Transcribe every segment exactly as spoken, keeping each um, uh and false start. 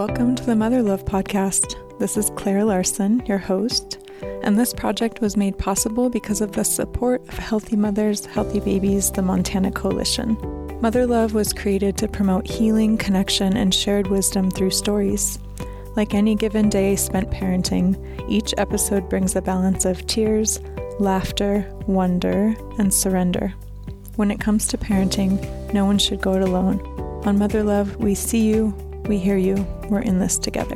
Welcome to the Mother Love Podcast. This is Claire Larson, your host, and this project was made possible because of the support of Healthy Mothers, Healthy Babies, the Montana Coalition. Mother Love was created to promote healing, connection, and shared wisdom through stories. Like any given day spent parenting, each episode brings a balance of tears, laughter, wonder, and surrender. When it comes to parenting, no one should go it alone. On Mother Love, we see you, we hear you, we're in this together.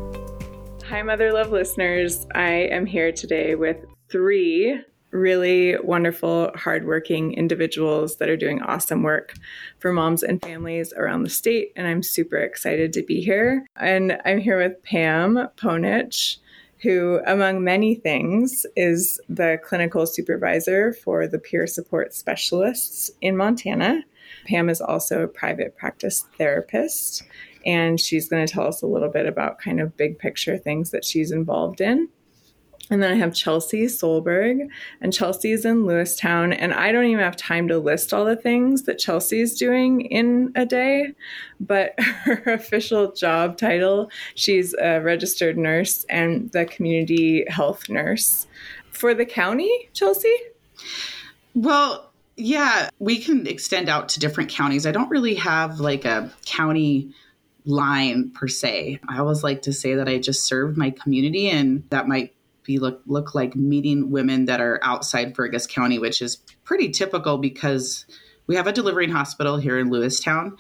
Hi, Mother Love listeners. I am here today with three really wonderful, hardworking individuals that are doing awesome work for moms and families around the state, and I'm super excited to be here. And I'm here with Pam Ponich, who, among many things, is the clinical supervisor for the peer support specialists in Montana. Pam is also a private practice therapist, and she's going to tell us a little bit about kind of big picture things that she's involved in. And then I have Chelsea Solberg, and Chelsea is in Lewistown, and I don't even have time to list all the things that Chelsea is doing in a day, but her official job title, she's a registered nurse and the community health nurse for the county, Chelsea? Well, yeah, we can extend out to different counties. I don't really have like a county line per se. I always like to say that I just serve my community, and that might be look look like meeting women that are outside Fergus County, which is pretty typical because we have a delivering hospital here in Lewistown,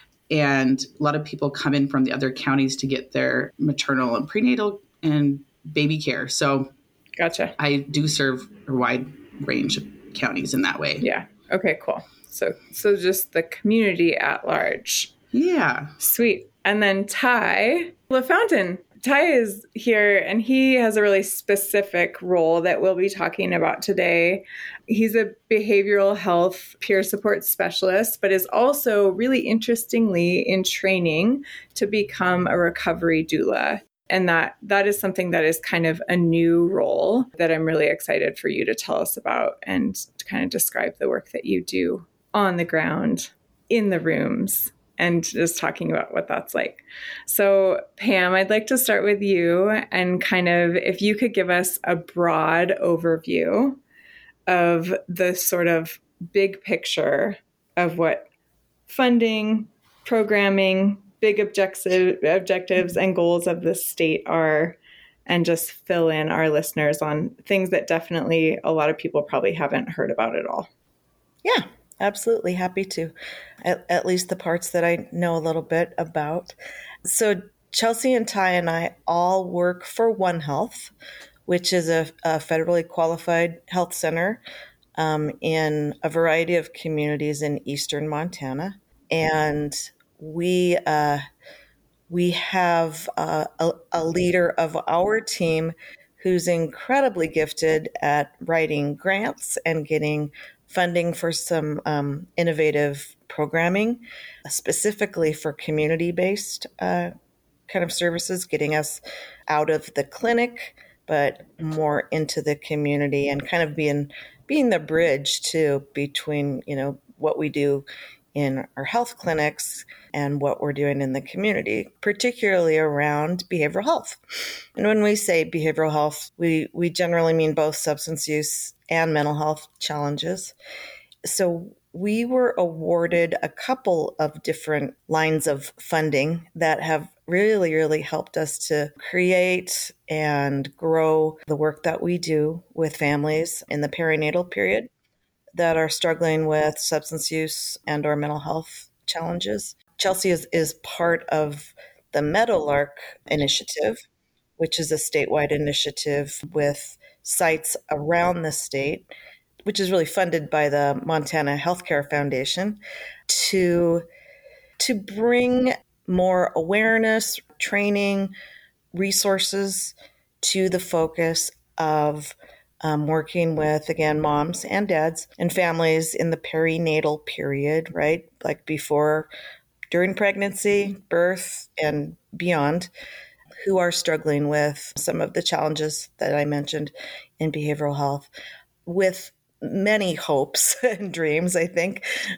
and a lot of people come in from the other counties to get their maternal and prenatal and baby care. So gotcha. I do serve a wide range of counties in that way. Yeah. Okay, cool. So so just the community at large. Yeah. Sweet. And then Ty LaFountain. Ty is here, and he has a really specific role that we'll be talking about today. He's a behavioral health peer support specialist, but is also really interestingly in training to become a recovery doula. And that that is something that is kind of a new role that I'm really excited for you to tell us about and to kind of describe the work that you do on the ground, in the rooms, and just talking about what that's like. So Pam, I'd like to start with you and kind of if you could give us a broad overview of the sort of big picture of what funding, programming, big objective, objectives and goals of the state are, and just fill in our listeners on things that definitely a lot of people probably haven't heard about at all. Yeah. Absolutely. Happy to, at, at least the parts that I know a little bit about. So Chelsea and Ty and I all work for One Health, which is a, a federally qualified health center um, in a variety of communities in eastern Montana. And we uh, we have uh, a, a leader of our team who's incredibly gifted at writing grants and getting funding for some um, innovative programming, specifically for community-based uh, kind of services, getting us out of the clinic, but more into the community and kind of being being the bridge too between, you know, what we do in our health clinics and what we're doing in the community, particularly around behavioral health. And when we say behavioral health, we, we generally mean both substance use and mental health challenges. So we were awarded a couple of different lines of funding that have really, really helped us to create and grow the work that we do with families in the perinatal period that are struggling with substance use and or mental health challenges. Chelsea is, is part of the Meadowlark Initiative, which is a statewide initiative with sites around the state, which is really funded by the Montana Healthcare Foundation, to, to bring more awareness, training, resources to the focus of Um, working with, again, moms and dads and families in the perinatal period, right? Like before, during pregnancy, birth, and beyond, who are struggling with some of the challenges that I mentioned in behavioral health, with many hopes and dreams, I think,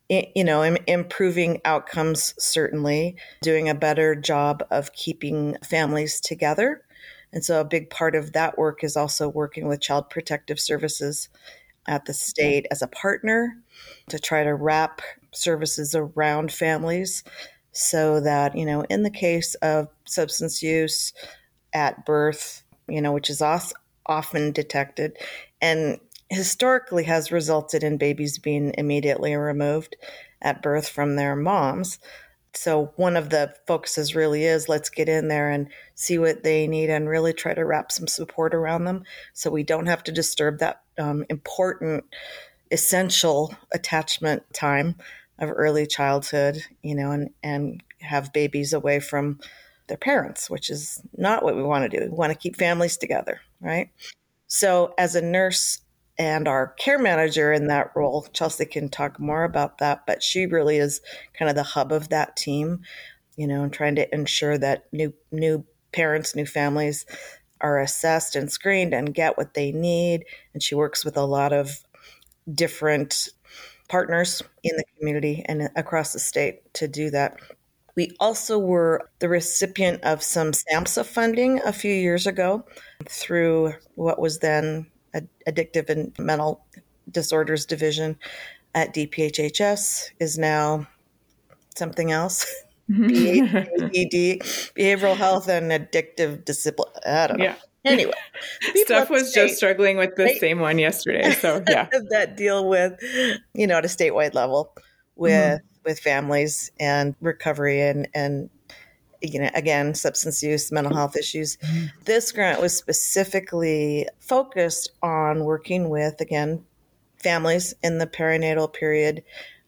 you know, improving outcomes, certainly, doing a better job of keeping families together. And so a big part of that work is also working with Child Protective Services at the state as a partner to try to wrap services around families so that, you know, in the case of substance use at birth, you know, which is often detected and historically has resulted in babies being immediately removed at birth from their moms. So one of the focuses really is let's get in there and see what they need and really try to wrap some support around them so we don't have to disturb that um, important, essential attachment time of early childhood, you know, and, and have babies away from their parents, which is not what we want to do. We want to keep families together, right? So as a nurse and our care manager in that role, Chelsea can talk more about that, but she really is kind of the hub of that team, you know, and trying to ensure that new new parents, new families are assessed and screened and get what they need. And she works with a lot of different partners in the community and across the state to do that. We also were the recipient of some SAMHSA funding a few years ago through what was then Addictive and Mental Disorders Division at D P H H S, is now something else. B A D, Behavioral Health and Addictive Discipline. I don't know. Yeah. Anyway, Steph was state, just struggling with the right? same one yesterday. So yeah, that deal with, you know, at a statewide level with mm-hmm. with families and recovery and and you know, again, substance use, mental health issues. Mm-hmm. This grant was specifically focused on working with, again, families in the perinatal period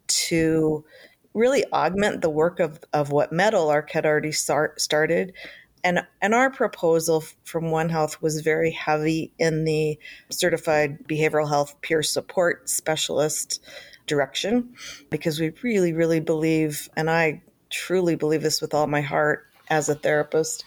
to really augment the work of, of what Meadowlark had already start, started. And, and our proposal from One Health was very heavy in the certified behavioral health peer support specialist direction, because we really, really believe, and I truly believe this with all my heart as a therapist,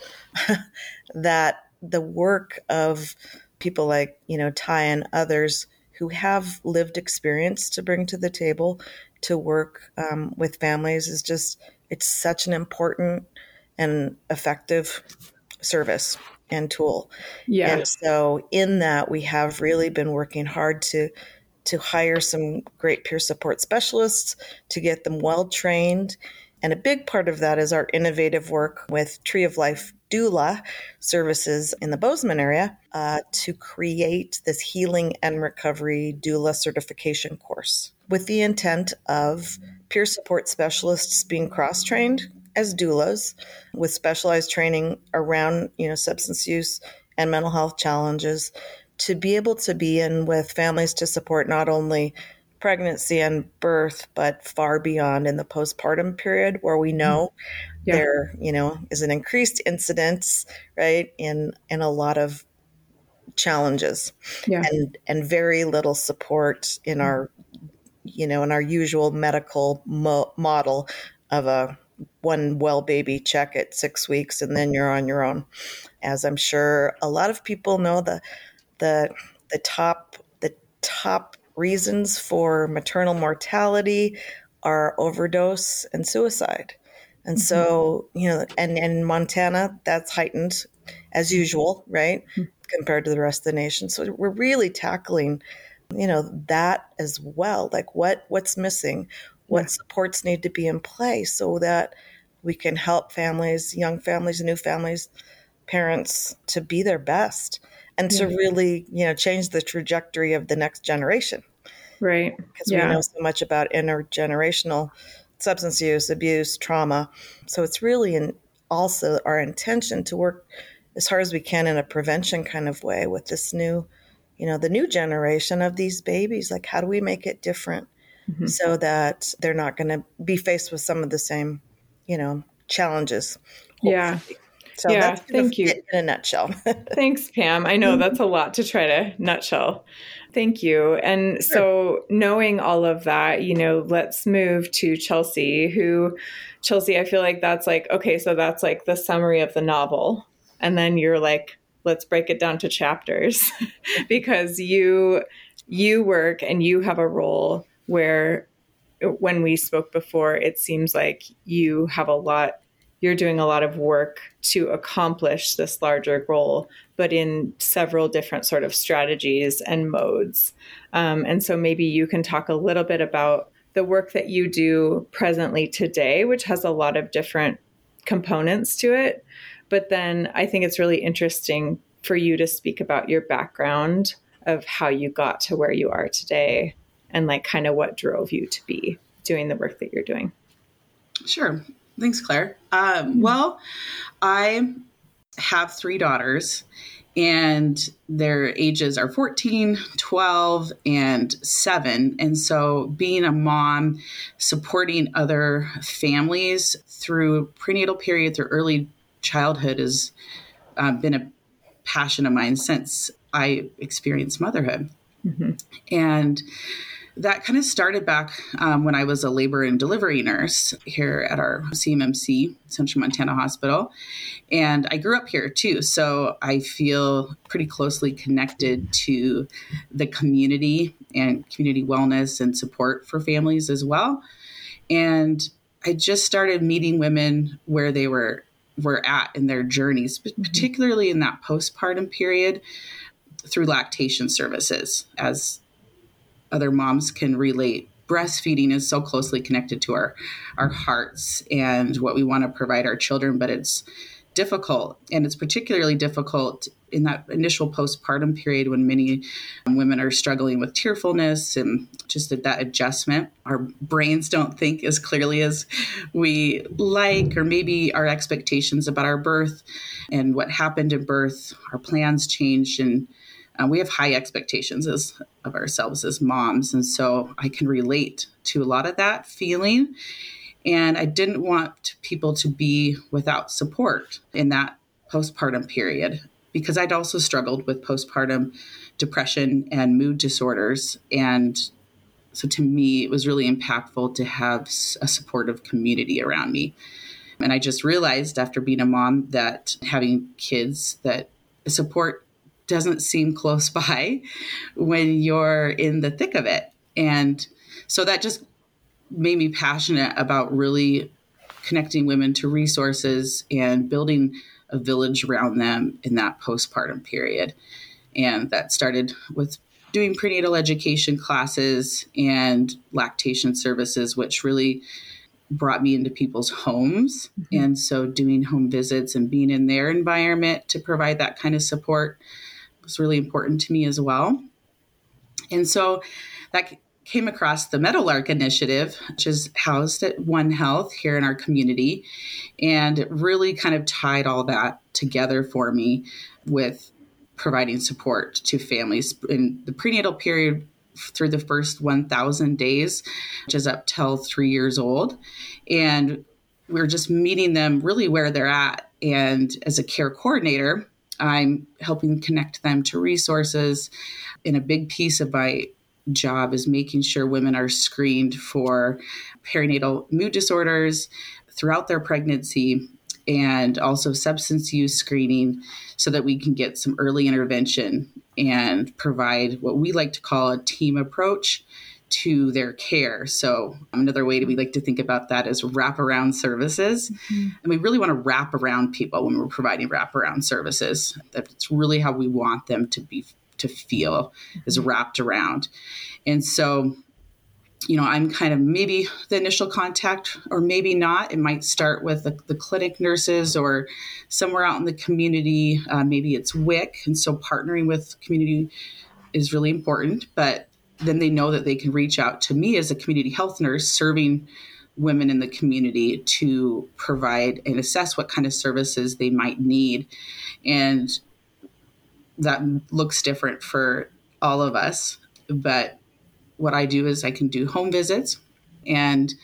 that the work of people like, you know, Ty and others who have lived experience to bring to the table to work um, with families is just, it's such an important and effective service and tool. Yeah. And so in that, we have really been working hard to to hire some great peer support specialists, to get them well trained. And a big part of that is our innovative work with Tree of Life doula services in the Bozeman area uh, to create this healing and recovery doula certification course with the intent of peer support specialists being cross-trained as doulas with specialized training around, you know, substance use and mental health challenges, to be able to be in with families to support not only pregnancy and birth, but far beyond in the postpartum period, where we know yeah. there, you know, is an increased incidence, right, in in a lot of challenges, yeah. and and very little support in our, you know, in our usual medical mo- model of a one well baby check at six weeks and then you're on your own. As I'm sure a lot of people know, the the the top the top reasons for maternal mortality are overdose and suicide. And mm-hmm. so, you know, and, and in Montana, that's heightened as usual, right, mm-hmm. compared to the rest of the nation. So we're really tackling, you know, that as well. Like what what's missing, what yeah. supports need to be in place so that we can help families, young families, new families, parents to be their best. And yeah. to really, you know, change the trajectory of the next generation. Right. Because yeah. we know so much about intergenerational substance use, abuse, trauma. So it's really in also our intention to work as hard as we can in a prevention kind of way with this new, you know, the new generation of these babies. Like, how do we make it different mm-hmm. so that they're not going to be faced with some of the same, you know, challenges? Hopefully. Yeah. So yeah, that's thank you. In a nutshell. Thanks, Pam. I know that's a lot to try to nutshell. Thank you. And sure. so knowing all of that, you know, let's move to Chelsea, who, Chelsea, I feel like that's like, okay, so that's like the summary of the novel. And then you're like, let's break it down to chapters because you, you work and you have a role where when we spoke before, it seems like you have a lot, you're doing a lot of work to accomplish this larger goal, but in several different sort of strategies and modes. Um, and so maybe you can talk a little bit about the work that you do presently today, which has a lot of different components to it. But then I think it's really interesting for you to speak about your background of how you got to where you are today and like kind of what drove you to be doing the work that you're doing. Sure. Thanks, Claire. Um, well, I have three daughters and their ages are fourteen, twelve, and seven. And so being a mom, supporting other families through prenatal period, through early childhood has uh, been a passion of mine since I experienced motherhood. Mm-hmm. And that kind of started back um, when I was a labor and delivery nurse here at our C M M C, Central Montana Hospital. And I grew up here too. So I feel pretty closely connected to the community and community wellness and support for families as well. And I just started meeting women where they were, were at in their journeys, mm-hmm. particularly in that postpartum period through lactation services. As other moms can relate, breastfeeding is so closely connected to our, our hearts and what we want to provide our children, but it's difficult. And it's particularly difficult in that initial postpartum period when many women are struggling with tearfulness and just that, that adjustment. Our brains don't think as clearly as we like, or maybe our expectations about our birth and what happened in birth, our plans changed, and Uh, we have high expectations as, of ourselves as moms. And so I can relate to a lot of that feeling. And I didn't want people to be without support in that postpartum period, because I'd also struggled with postpartum depression and mood disorders. And so to me, it was really impactful to have a supportive community around me. And I just realized after being a mom that having kids, that support doesn't seem close by when you're in the thick of it. And so that just made me passionate about really connecting women to resources and building a village around them in that postpartum period. And that started with doing prenatal education classes and lactation services, which really brought me into people's homes. Mm-hmm. And so doing home visits and being in their environment to provide that kind of support was really important to me as well. And so that came across the Meadowlark Initiative, which is housed at One Health here in our community. And it really kind of tied all that together for me with providing support to families in the prenatal period through the first one thousand days, which is up till three years old. And we're just meeting them really where they're at. And as a care coordinator, I'm helping connect them to resources. And a big piece of my job is making sure women are screened for perinatal mood disorders throughout their pregnancy, and also substance use screening, so that we can get some early intervention and provide what we like to call a team approach to their care. So another way that we like to think about that is wraparound services. Mm-hmm. And we really want to wrap around people when we're providing wraparound services. That's really how we want them to be, to feel, mm-hmm. is wrapped around. And so, you know, I'm kind of maybe the initial contact, or maybe not. It might start with the, the clinic nurses or somewhere out in the community. Uh, maybe it's W I C. And so partnering with community is really important. But then they know that they can reach out to me as a community health nurse serving women in the community to provide and assess what kind of services they might need. And that looks different for all of us. But what I do is I can do home visits and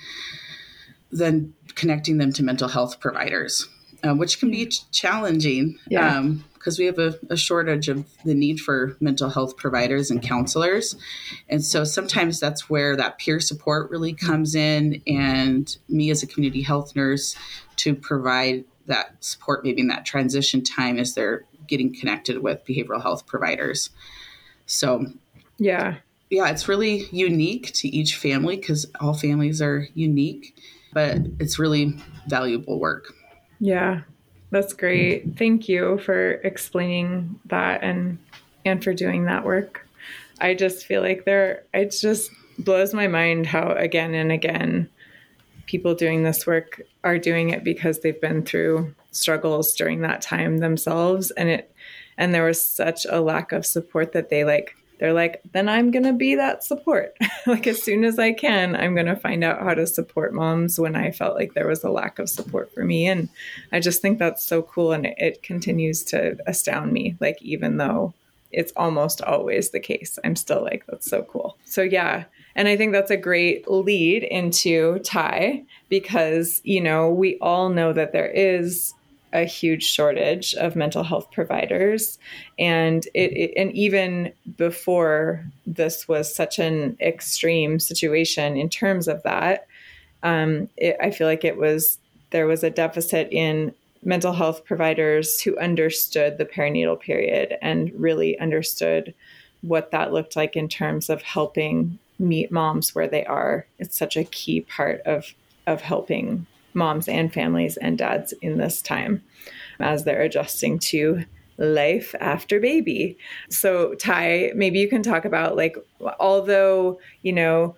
then connecting them to mental health providers, uh, which can be ch- challenging. Yeah. Um, because we have a, a shortage of the need for mental health providers and counselors. And so sometimes that's where that peer support really comes in, and me as a community health nurse to provide that support maybe in that transition time as they're getting connected with behavioral health providers. So yeah, yeah, it's really unique to each family because all families are unique, but it's really valuable work. Yeah, that's great. Thank you for explaining that and and for doing that work. I just feel like there, it just blows my mind how again and again people doing this work are doing it because they've been through struggles during that time themselves. And it, and there was such a lack of support that they like, they're like, then I'm going to be that support. Like as soon as I can, I'm going to find out how to support moms when I felt like there was a lack of support for me. And I just think that's so cool. And it, it continues to astound me. Like, even though it's almost always the case, I'm still like, that's so cool. So yeah. And I think that's a great lead into Ty, because, you know, we all know that there is a huge shortage of mental health providers. And it, it and even before this was such an extreme situation in terms of that, um, it, I feel like it was, there was a deficit in mental health providers who understood the perinatal period and really understood what that looked like in terms of helping meet moms where they are. It's such a key part of, of helping moms and families and dads in this time as they're adjusting to life after baby. So Ty, maybe you can talk about, like, although, you know,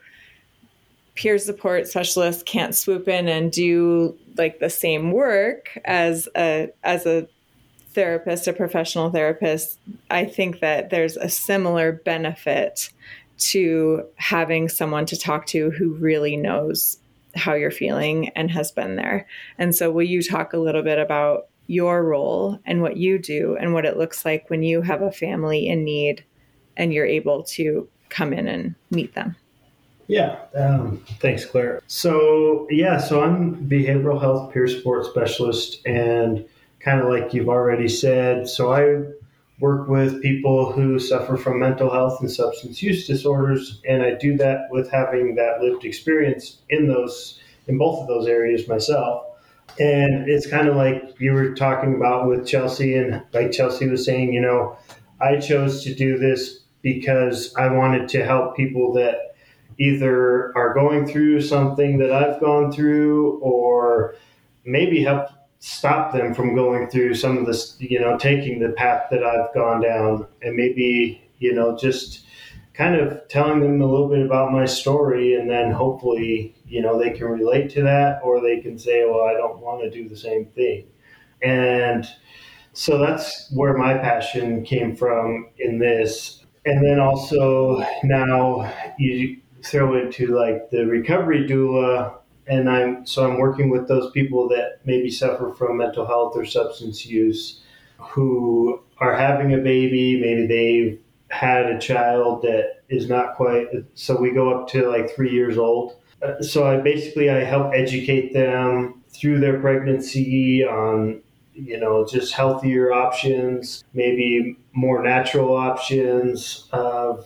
peer support specialists can't swoop in and do like the same work as a, as a therapist, a professional therapist, I think that there's a similar benefit to having someone to talk to who really knows how you're feeling and has been there. And so will you talk a little bit about your role and what you do and what it looks like when you have a family in need and you're able to come in and meet them? Yeah. Um, thanks, Claire. So, yeah, so I'm behavioral health peer support specialist, and kind of like you've already said, so I work with people who suffer from mental health and substance use disorders, and I do that with having that lived experience in those, in both of those areas myself. And it's kind of like you were talking about with Chelsea, and like Chelsea was saying, you know, I chose to do this because I wanted to help people that either are going through something that I've gone through, or maybe help stop them from going through some of this, you know, taking the path that I've gone down, and maybe, you know, just kind of telling them a little bit about my story, and then hopefully, you know, they can relate to that, or they can say, well, I don't want to do the same thing. And so that's where my passion came from in this. And then also now you throw into like the recovery doula, and I'm so I'm working with those people that maybe suffer from mental health or substance use, who are having a baby. Maybe they've had a child that is not quite, so we go up to like three years old. Uh, so I basically, I help educate them through their pregnancy on, you know, just healthier options, maybe more natural options of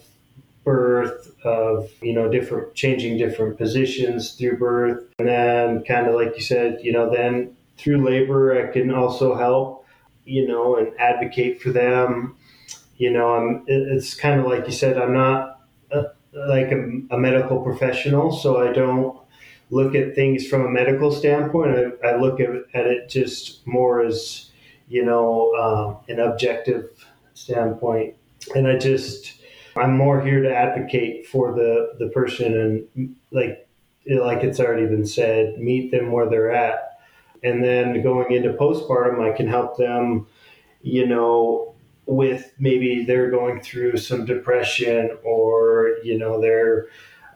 birth, of, you know, different, changing different positions through birth. And then kind of like you said, you know, then through labor, I can also help, you know, and advocate for them. You know, I'm, it's kind of like you said, I'm not a, like a, a medical professional, so I don't look at things from a medical standpoint. I, I look at, at it just more as, you know, um, an objective standpoint. And I just, I'm more here to advocate for the, the person, and like, like it's already been said, meet them where they're at. And then going into postpartum, I can help them, you know, with maybe they're going through some depression, or, you know, they're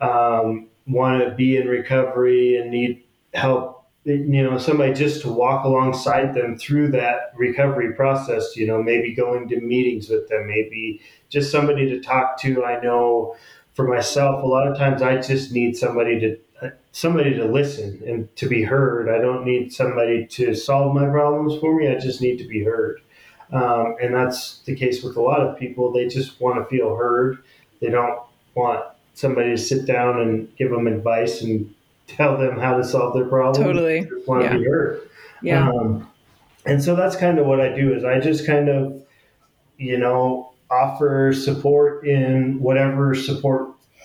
um, want to be in recovery and need help, you know, somebody just to walk alongside them through that recovery process, you know, maybe going to meetings with them, maybe just somebody to talk to. I know for myself, a lot of times I just need somebody to, somebody to listen and to be heard. I don't need somebody to solve my problems for me. I just need to be heard. Um, and that's the case with a lot of people. They just want to feel heard. They don't want somebody to sit down and give them advice and tell them how to solve their problem. Totally. They just want yeah. to be heard. Yeah. Um, and so that's kind of what I do, is I just kind of, you know, offer support in whatever support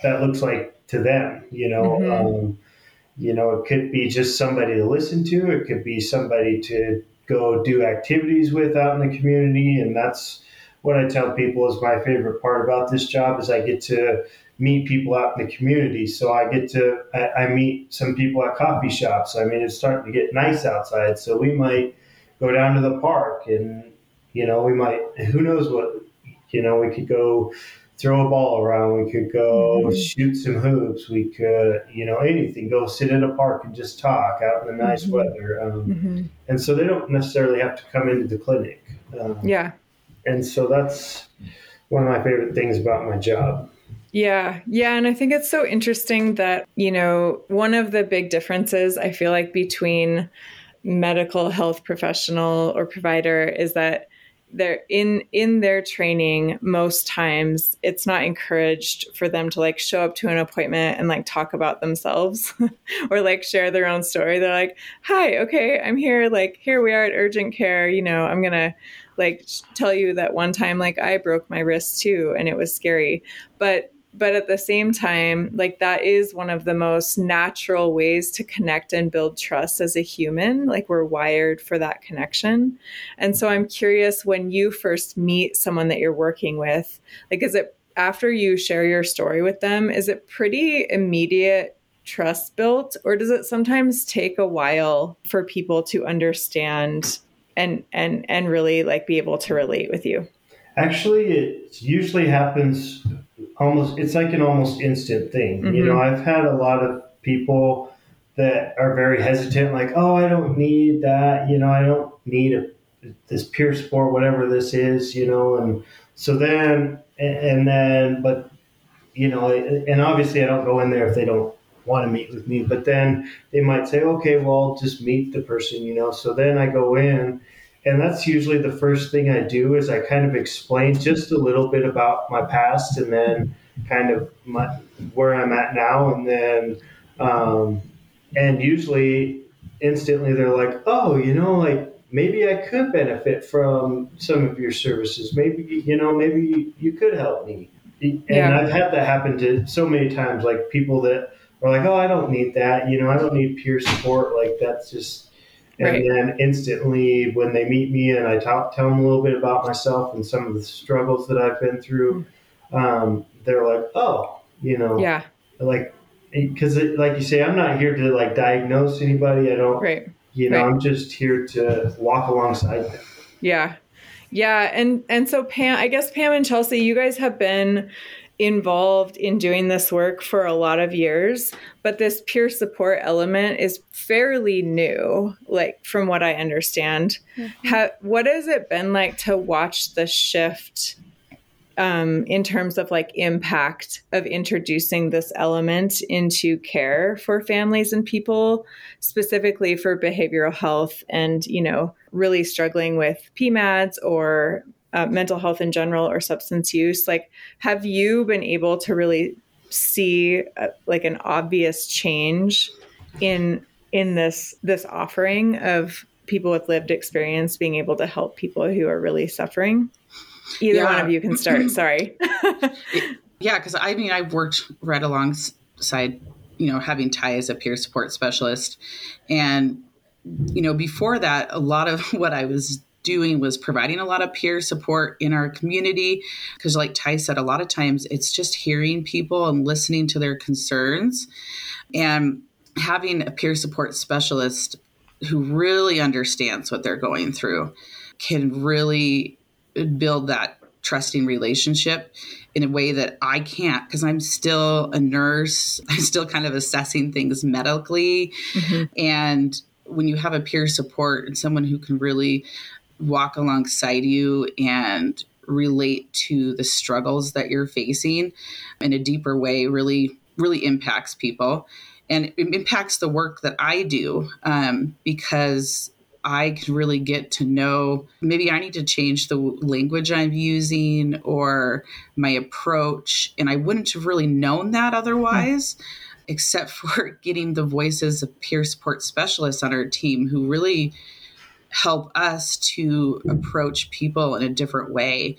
that looks like to them, you know. Mm-hmm. Um, you know, it could be just somebody to listen to. It could be somebody to go do activities with out in the community. And that's what I tell people is my favorite part about this job is I get to meet people out in the community. So I get to, I, I meet some people at coffee shops. I mean, it's starting to get nice outside. So we might go down to the park and, you know, we might, who knows what, you know, we could go throw a ball around. We could go mm-hmm. shoot some hoops. We could, you know, anything, go sit in a park and just talk out in the nice mm-hmm. weather. Um, mm-hmm. And so they don't necessarily have to come into the clinic. Um, yeah. And so that's one of my favorite things about my job. Yeah. Yeah. And I think it's so interesting that, you know, one of the big differences I feel like between medical health professional or provider is that they're in, in their training, most times it's not encouraged for them to like show up to an appointment and like talk about themselves or like share their own story. They're like, hi, okay, I'm here. Like, here we are at urgent care. You know, I'm going to like tell you that one time, like I broke my wrist too, and it was scary. But But at the same time, like that is one of the most natural ways to connect and build trust as a human. Like we're wired for that connection. And so I'm curious, when you first meet someone that you're working with, like, is it after you share your story with them, is it pretty immediate trust built, or does it sometimes take a while for people to understand and, and, and really like be able to relate with you? Actually, it usually happens almost, it's like an almost instant thing. Mm-hmm. You know, I've had a lot of people that are very hesitant, like, oh, I don't need that. You know, I don't need a, this peer support, whatever this is, you know. And so then, and then, but, you know, and obviously I don't go in there if they don't want to meet with me, but then they might say, okay, well, I'll just meet the person, you know. So then I go in. And that's usually the first thing I do is I kind of explain just a little bit about my past and then kind of my, where I'm at now. And then, um, and usually instantly they're like, oh, you know, like maybe I could benefit from some of your services. Maybe, you know, maybe you could help me. And yeah. I've had that happen to so many times, like people that are like, oh, I don't need that. You know, I don't need peer support. Like that's just, And right. then instantly when they meet me and I talk, tell them a little bit about myself and some of the struggles that I've been through, um, they're like, oh, you know, yeah, like, because like you say, I'm not here to like diagnose anybody. I don't, right. you know, right. I'm just here to walk alongside them. Yeah. Yeah. And, and so Pam, I guess Pam and Chelsea, you guys have been involved in doing this work for a lot of years, but this peer support element is fairly new, like from what I understand. Mm-hmm. How, what has it been like to watch the shift um, in terms of like impact of introducing this element into care for families and people, specifically for behavioral health and, you know, really struggling with P MADS or Uh, mental health in general or substance use? Like, have you been able to really see uh, like an obvious change in in this this offering of people with lived experience being able to help people who are really suffering? Either yeah. one of you can start. Sorry. Yeah, because I mean, I've worked right alongside, you know, having Ty as a peer support specialist, and you know, before that, a lot of what I was doing was providing a lot of peer support in our community. Because like Ty said, a lot of times it's just hearing people and listening to their concerns, and having a peer support specialist who really understands what they're going through can really build that trusting relationship in a way that I can't, because I'm still a nurse. I'm still kind of assessing things medically. Mm-hmm. And when you have a peer support and someone who can really walk alongside you and relate to the struggles that you're facing in a deeper way, really, really impacts people. And it impacts the work that I do, um, because I can really get to know, maybe I need to change the language I'm using or my approach. And I wouldn't have really known that otherwise, mm-hmm. except for getting the voices of peer support specialists on our team who really help us to approach people in a different way,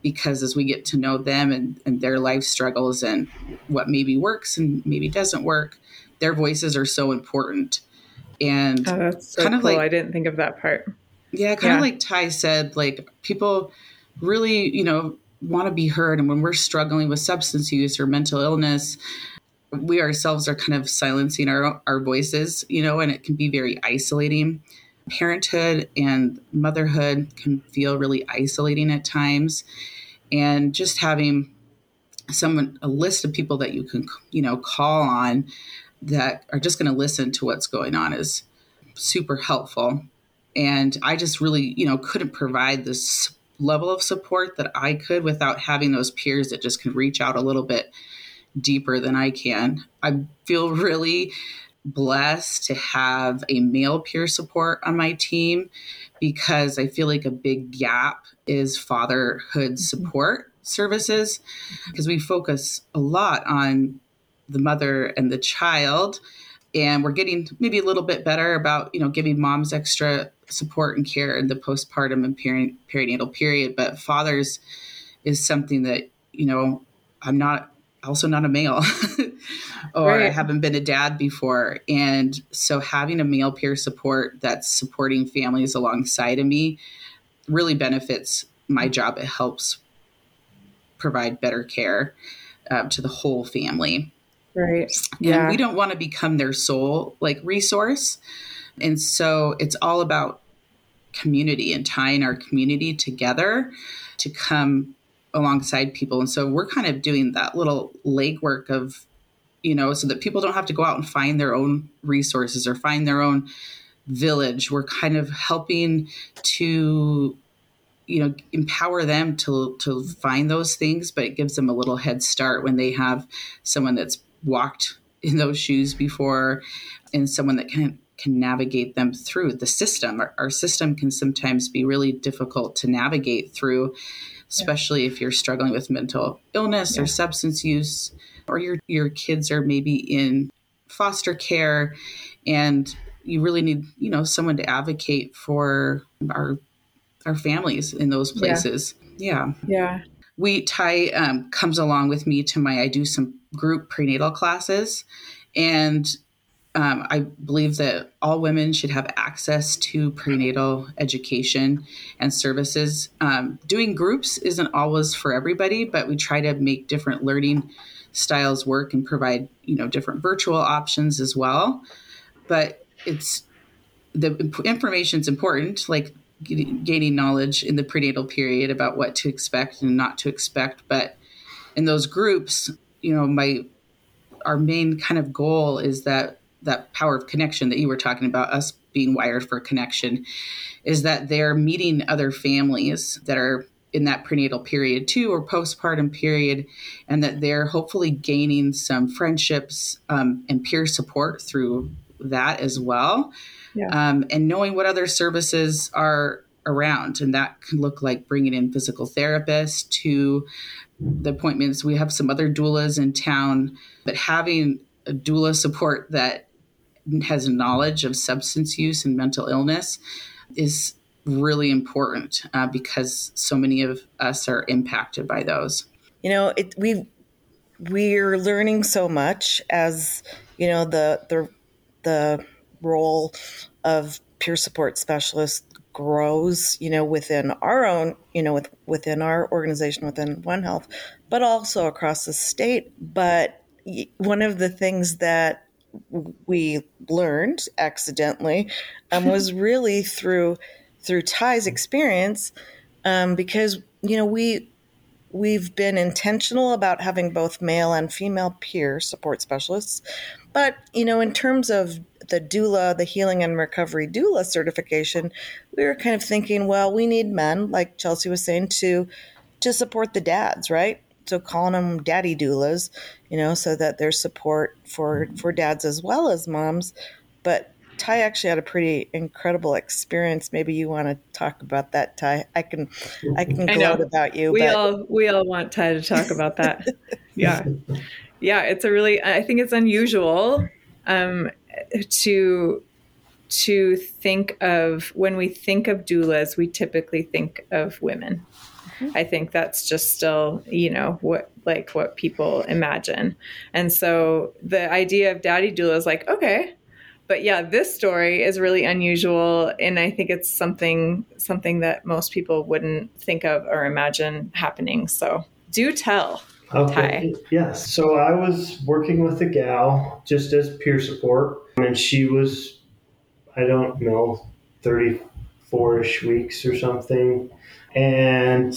because as we get to know them and, and their life struggles and what maybe works and maybe doesn't work, their voices are so important. And oh, that's so kind of cool. like, I didn't think of that part. Yeah, kind Yeah. of like Ty said, like people really, you know, want to be heard. And when we're struggling with substance use or mental illness, we ourselves are kind of silencing our, our voices, you know, and it can be very isolating. Parenthood and motherhood can feel really isolating at times. And just having someone, a list of people that you can, you know, call on that are just going to listen to what's going on is super helpful. And I just really, you know, couldn't provide this level of support that I could without having those peers that just can reach out a little bit deeper than I can. I feel really blessed to have a male peer support on my team because I feel like a big gap is fatherhood support services, because we focus a lot on the mother and the child. And we're getting maybe a little bit better about, you know, giving moms extra support and care in the postpartum and peri- perinatal period. But fathers is something that, you know, I'm not also not a male or Right. I haven't been a dad before. And so having a male peer support that's supporting families alongside of me really benefits my job. It helps provide better care uh, to the whole family. Right. And Yeah. we don't want to become their sole like resource. And so it's all about community and tying our community together to come alongside people. And so we're kind of doing that little legwork of, you know, so that people don't have to go out and find their own resources or find their own village. We're kind of helping to, you know, empower them to, to find those things, but it gives them a little head start when they have someone that's walked in those shoes before and someone that can can navigate them through the system. Our, our system can sometimes be really difficult to navigate through, especially yeah. if you're struggling with mental illness yeah. or substance use, or your your kids are maybe in foster care, and you really need, you know, someone to advocate for our our families in those places. Yeah. Yeah. We, Ty um, comes along with me to my, I do some group prenatal classes, and um, I believe that all women should have access to prenatal education and services. Um, doing groups isn't always for everybody, but we try to make different learning styles work and provide, you know, different virtual options as well. But it's, the information is important, like gaining knowledge in the prenatal period about what to expect and not to expect. But in those groups, you know, my, our main kind of goal is that that power of connection that you were talking about, us being wired for connection, is that they're meeting other families that are in that prenatal period too, or postpartum period, and that they're hopefully gaining some friendships um, and peer support through that as well. Yeah. Um, and knowing what other services are around. And that can look like bringing in physical therapists to the appointments. We have some other doulas in town, but having a doula support that has knowledge of substance use and mental illness is really important uh, because so many of us are impacted by those. You know, it, we we're learning so much as, you know, the the the role of peer support specialists grows, you know, within our own, you know, with, within our organization, within One Health, but also across the state. But one of the things that we learned accidentally um, was really through through Ty's experience, um, because, you know, we we've been intentional about having both male and female peer support specialists. But, you know, in terms of the doula, the healing and recovery doula certification, we were kind of thinking, well, we need men, like Chelsea was saying, to to support the dads, right? So calling them daddy doulas, you know, so that there's support for, for dads as well as moms. But Ty actually had a pretty incredible experience. Maybe you want to talk about that, Ty. I can, I can I gloat know. about you. We but... all, we all want Ty to talk about that. Yeah. Yeah. It's a really, I think it's unusual um, to, to think of, when we think of doulas, we typically think of women. I think that's just still, you know, what like what people imagine. And so the idea of daddy doula is like, okay, but yeah, this story is really unusual. And I think it's something, something that most people wouldn't think of or imagine happening. So do tell. Okay. Ty. Yes. So I was working with a gal just as peer support, and she was, I don't know, thirty-four-ish weeks or something. And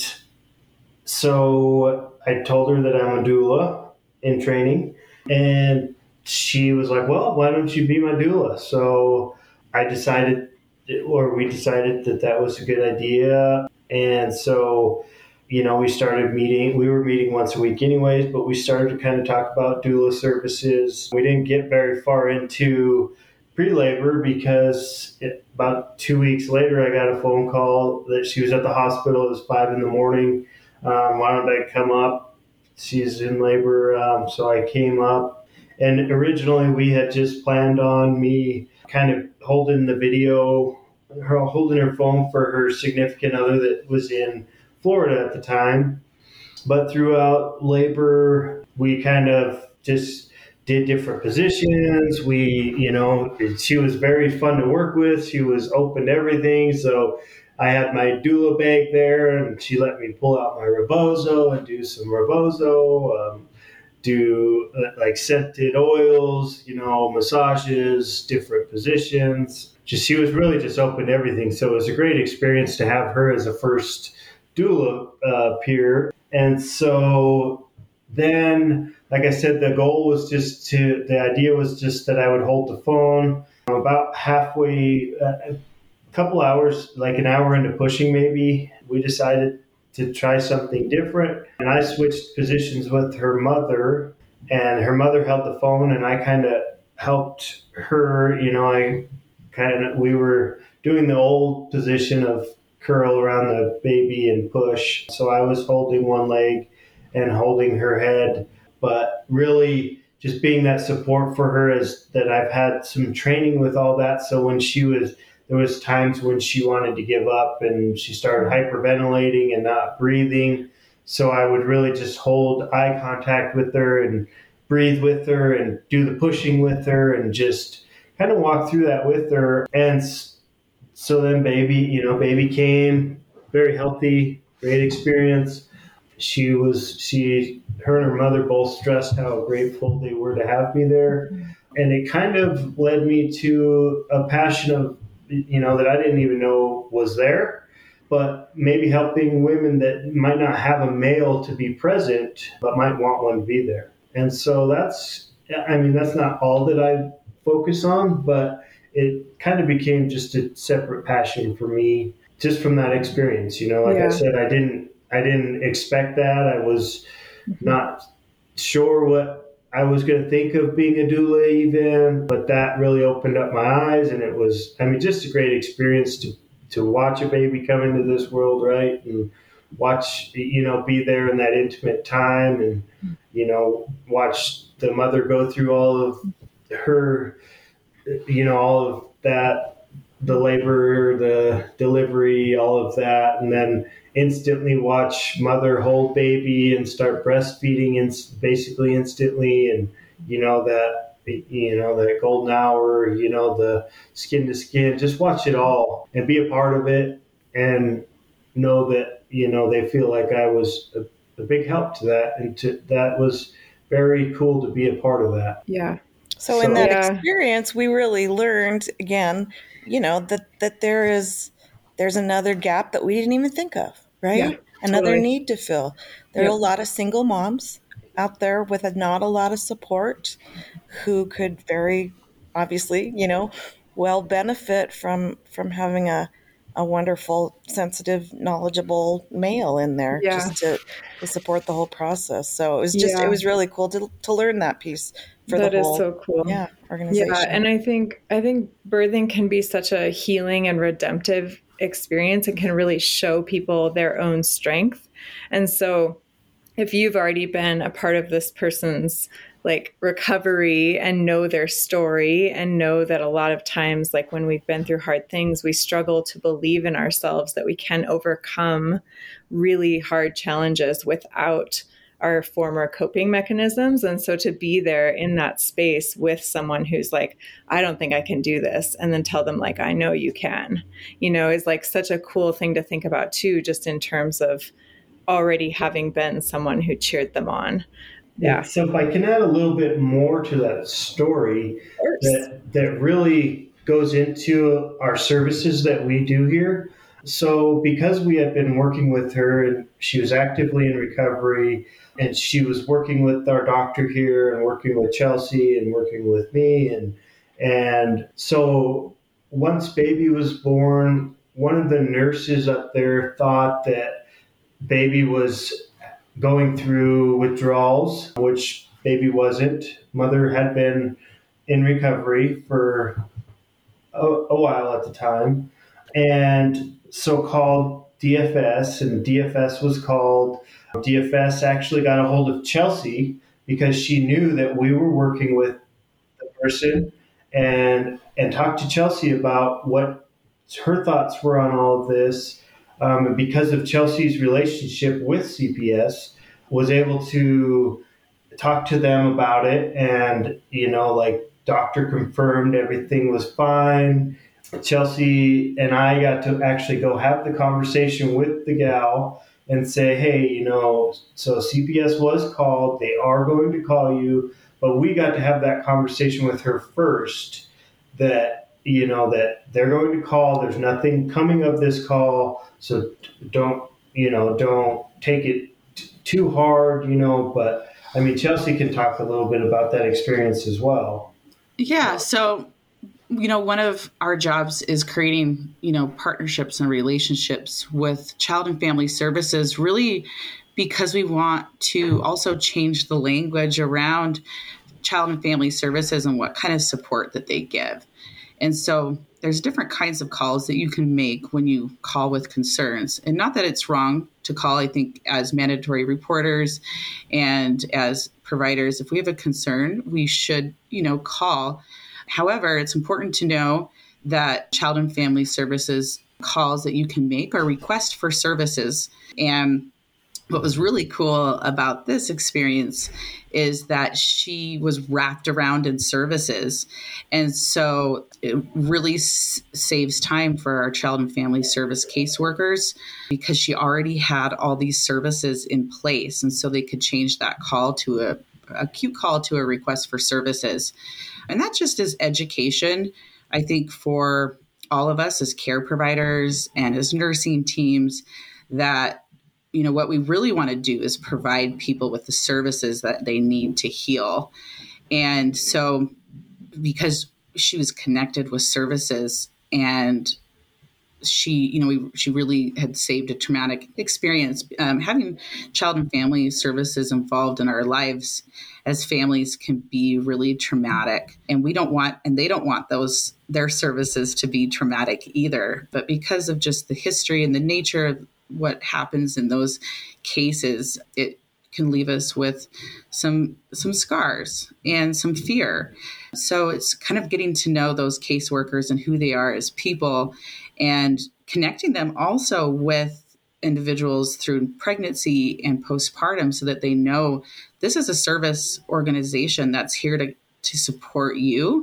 so I told her that I'm a doula in training, and she was like, well, why don't you be my doula? So I decided, or we decided that that was a good idea. And so, you know, we started meeting, we were meeting once a week anyways, but we started to kind of talk about doula services. We didn't get very far into pre-labor because it, about two weeks later, I got a phone call that she was at the hospital. It was five in the morning. Um, why don't I come up? She's in labor. Um, so I came up, and originally we had just planned on me kind of holding the video, her holding her phone for her significant other that was in Florida at the time. But throughout labor, we kind of just did different positions. We, you know, she was very fun to work with. She was open to everything. So I had my doula bag there, and she let me pull out my rebozo and do some rebozo, um, do uh, like scented oils, you know, massages, different positions. Just she was really just open to everything. So it was a great experience to have her as a first doula uh, peer. And so then, like I said, the goal was just to, the idea was just that I would hold the phone. About halfway, uh, a couple hours, like an hour into pushing maybe, we decided to try something different. And I switched positions with her mother, and her mother held the phone, and I kind of helped her. You know, I kind of, we were doing the old position of curl around the baby and push. So I was holding one leg and holding her head, but really just being that support for her is that I've had some training with all that. So when she was, there was times when she wanted to give up and she started hyperventilating and not breathing. So I would really just hold eye contact with her and breathe with her and do the pushing with her and just kind of walk through that with her. And so then baby, you know, baby came, very healthy, great experience. She was, she, her and her mother both stressed how grateful they were to have me there. And it kind of led me to a passion of, you know, that I didn't even know was there, but maybe helping women that might not have a male to be present, but might want one to be there. And so that's, I mean, that's not all that I focus on, but it kind of became just a separate passion for me just from that experience. You know, like yeah. I said, I didn't, I didn't expect that. I was not sure what I was going to think of being a doula even, but that really opened up my eyes. And it was, I mean, just a great experience to, to watch a baby come into this world, right? And watch, you know, be there in that intimate time and, you know, watch the mother go through all of her, you know, all of that, the labor, the delivery, all of that. And then instantly watch mother hold baby and start breastfeeding in, basically instantly. And, you know, that, you know, that golden hour, you know, the skin to skin, just watch it all and be a part of it and know that, you know, they feel like I was a, a big help to that. And to, that was very cool to be a part of that. Yeah. So, so in that yeah. experience, we really learned again, you know, that, that there is, there's another gap that we didn't even think of, right? Yeah, another totally. need to fill. There yep. are a lot of single moms out there with a, not a lot of support who could very obviously, you know, well benefit from, from having a, a wonderful, sensitive, knowledgeable male in there yeah. just to, to support the whole process. So it was just, yeah. it was really cool to to learn that piece for that the whole, is so cool. Yeah, organization. Yeah, and I think I think birthing can be such a healing and redemptive experience and can really show people their own strength. And so if you've already been a part of this person's like recovery and know their story and know that a lot of times, like when we've been through hard things, we struggle to believe in ourselves that we can overcome really hard challenges without our former coping mechanisms. And so to be there in that space with someone who's like, I don't think I can do this, and then tell them like, I know you can, you know, is like such a cool thing to think about too, just in terms of already having been someone who cheered them on. Yeah. So if I can add a little bit more to that story that, that really goes into our services that we do here. So because we had been working with her and she was actively in recovery, and she was working with our doctor here and working with Chelsea and working with me. And, and so once baby was born, one of the nurses up there thought that baby was going through withdrawals, which baby wasn't. Mother had been in recovery for a, a while at the time. And so called D F S, and D F S was called. D F S actually got a hold of Chelsea because she knew that we were working with the person, and and talked to Chelsea about what her thoughts were on all of this. Um, and because of Chelsea's relationship with C P S, was able to talk to them about it. And, you know, like doctor confirmed everything was fine. Chelsea and I got to actually go have the conversation with the gal and say, hey, you know, so C P S was called. They are going to call you. But we got to have that conversation with her first that, you know, that they're going to call. There's nothing coming of this call. So don't, you know, don't take it t- too hard, you know. But, I mean, Chelsea can talk a little bit about that experience as well. Yeah. So, you know, one of our jobs is creating, you know, partnerships and relationships with Child and Family Services, really because we want to also change the language around Child and Family Services and what kind of support that they give. And so there's different kinds of calls that you can make when you call with concerns. And not that it's wrong to call. I think as mandatory reporters and as providers, if we have a concern, we should, you know, call. However, it's important to know that Child and Family Services calls that you can make are requests for services. And what was really cool about this experience is that she was wrapped around in services. And so it really s- saves time for our Child and Family Service caseworkers because she already had all these services in place. And so they could change that call to a acute call to a request for services. And that just is education, I think, for all of us as care providers and as nursing teams, that, you know, what we really want to do is provide people with the services that they need to heal. And so because she was connected with services and she, you know, we, she really had saved a traumatic experience. Um, having Child and Family Services involved in our lives as families can be really traumatic, and we don't want, and they don't want those, their services to be traumatic either. But because of just the history and the nature of what happens in those cases, it can leave us with some some scars and some fear. So it's kind of getting to know those caseworkers and who they are as people, and connecting them also with individuals through pregnancy and postpartum so that they know this is a service organization that's here to, to support you,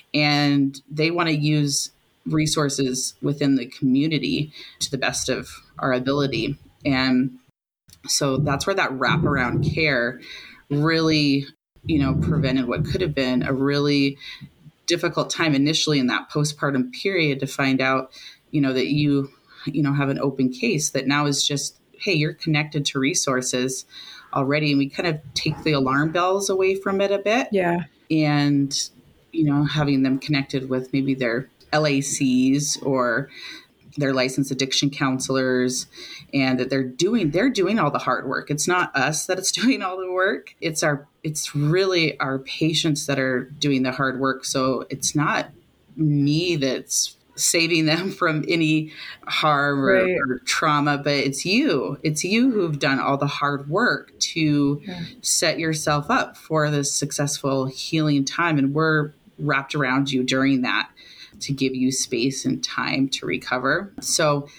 and they want to use resources within the community to the best of our ability. And so that's where that wraparound care really, you know, prevented what could have been a really difficult time initially in that postpartum period to find out, you know, that you, you know, have an open case that now is just, hey, you're connected to resources already. And we kind of take the alarm bells away from it a bit. Yeah. And, you know, having them connected with maybe their L A Cs or their licensed addiction counselors, and that they're doing, they're doing all the hard work. It's not us that it's doing all the work. It's our, it's really our patients that are doing the hard work. So it's not me that's saving them from any harm or, Right. or trauma, but it's you. It's you who've done all the hard work to Yeah. set yourself up for this successful healing time. And we're wrapped around you during that to give you space and time to recover. So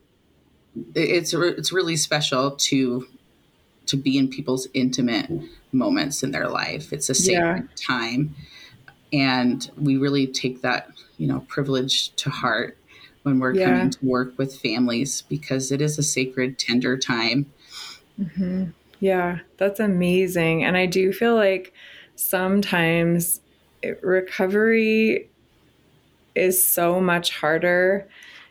it's it's really special to to be in people's intimate moments in their life. It's a sacred Yeah. time. And we really take that, you know, privilege to heart when we're Yeah. coming to work with families, because it is a sacred, tender time. Mm-hmm. Yeah, that's amazing. And I do feel like sometimes it, recovery is so much harder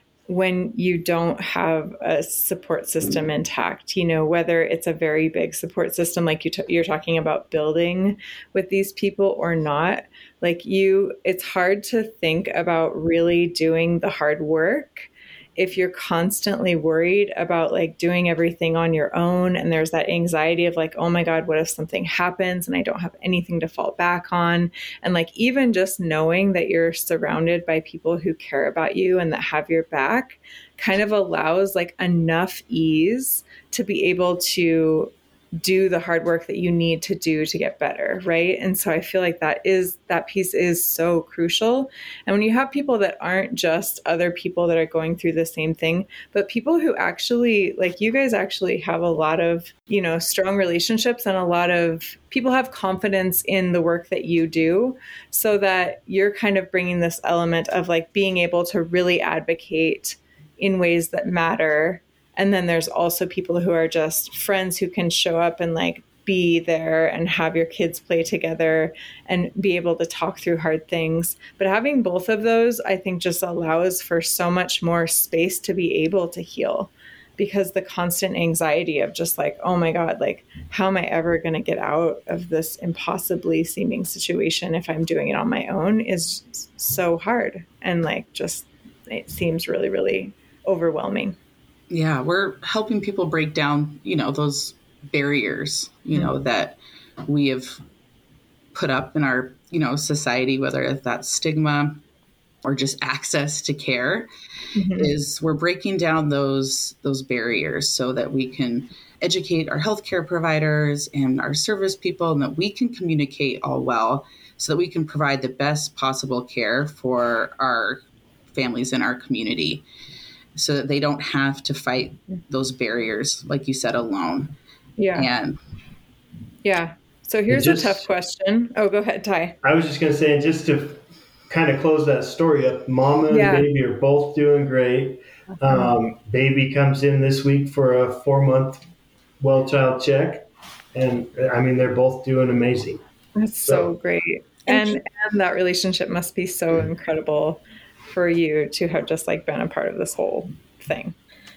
when you don't have a support system intact, you know, whether it's a very big support system like you t- you're talking about building with these people or not. Like you, it's hard to think about really doing the hard work if you're constantly worried about like doing everything on your own. And there's that anxiety of like, oh my God, what if something happens and I don't have anything to fall back on? And like, even just knowing that you're surrounded by people who care about you and that have your back kind of allows like enough ease to be able to do the hard work that you need to do to get better. Right. And so I feel like that is, that piece is so crucial. And when you have people that aren't just other people that are going through the same thing, but people who actually, like you guys actually have a lot of, you know, strong relationships, and a lot of people have confidence in the work that you do, so that you're kind of bringing this element of like being able to really advocate in ways that matter. And then there's also people who are just friends who can show up and like be there and have your kids play together and be able to talk through hard things. But having both of those, I think, just allows for so much more space to be able to heal, because the constant anxiety of just like, oh my God, like, how am I ever going to get out of this impossibly seeming situation if I'm doing it on my own is so hard. And like, just, it seems really, really overwhelming. Yeah, we're helping people break down, you know, those barriers, you mm-hmm. know, that we have put up in our, you know, society, whether that's stigma or just access to care, mm-hmm. is we're breaking down those those barriers so that we can educate our healthcare providers and our service people, and that we can communicate all well so that we can provide the best possible care for our families in our community, so that they don't have to fight those barriers, like you said, alone. Yeah. And yeah. So here's just a tough question. Oh, go ahead, Ty. I was just going to say, just to kind of close that story up, Mama and yeah. Baby are both doing great. Uh-huh. Um, baby comes in this week for a four-month well child check. And, I mean, they're both doing amazing. That's so, so great. And, and that relationship must be so yeah. incredible for you to have just like been a part of this whole thing.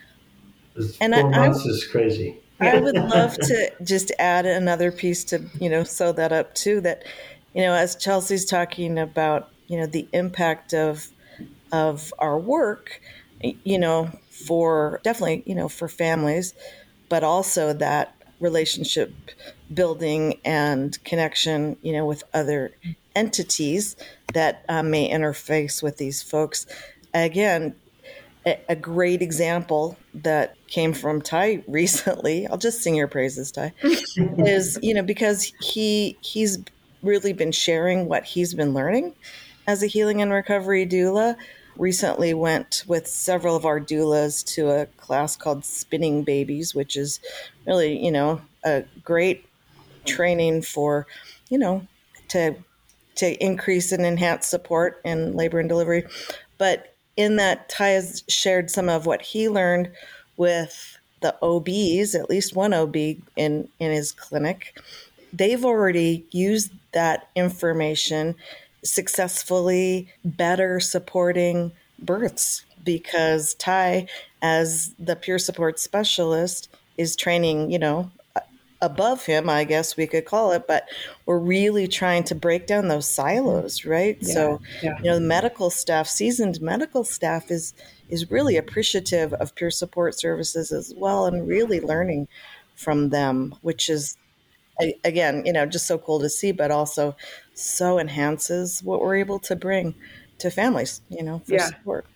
And four I, months I, is crazy. I would love to just add another piece to, you know, sew that up too, that, you know, as Chelsea's talking about, you know, the impact of, of our work, you know, for definitely, you know, for families, but also that relationship building and connection, you know, with other entities that uh, may interface with these folks. Again, a, a great example that came from Ty recently, I'll just sing your praises, Ty, is, you know, because he he's really been sharing what he's been learning as a healing and recovery doula. Recently went with several of our doulas to a class called Spinning Babies, which is really, you know, a great training for, you know, to to increase and enhance support in labor and delivery. But in that, Ty has shared some of what he learned with the O Bs, at least one O B in, in his clinic. They've already used that information successfully better supporting births, because Ty, as the peer support specialist, is training, you know, above him, I guess we could call it, but we're really trying to break down those silos, right? Yeah, so, yeah. you know, the medical staff, seasoned medical staff is is really appreciative of peer support services as well, and really learning from them, which is, again, you know, just so cool to see, but also so enhances what we're able to bring to families, you know, for yeah. support.